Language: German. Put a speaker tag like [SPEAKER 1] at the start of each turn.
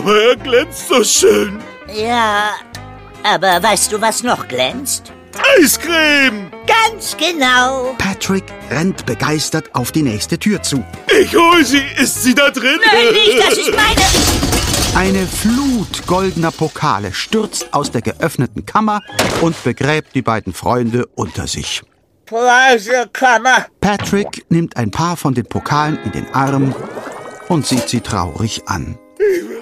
[SPEAKER 1] er glänzt so schön.
[SPEAKER 2] Ja, aber weißt du, was noch glänzt?
[SPEAKER 1] Eiscreme!
[SPEAKER 2] Ganz genau.
[SPEAKER 3] Patrick rennt begeistert auf die nächste Tür zu.
[SPEAKER 1] Ich hol sie. Ist sie da drin?
[SPEAKER 2] Nein, nicht, das ist meine.
[SPEAKER 3] Eine Flut goldener Pokale stürzt aus der geöffneten Kammer und begräbt die beiden Freunde unter sich.
[SPEAKER 2] Preisekammer.
[SPEAKER 3] Patrick nimmt ein paar von den Pokalen in den Arm und sieht sie traurig an.
[SPEAKER 1] Ich will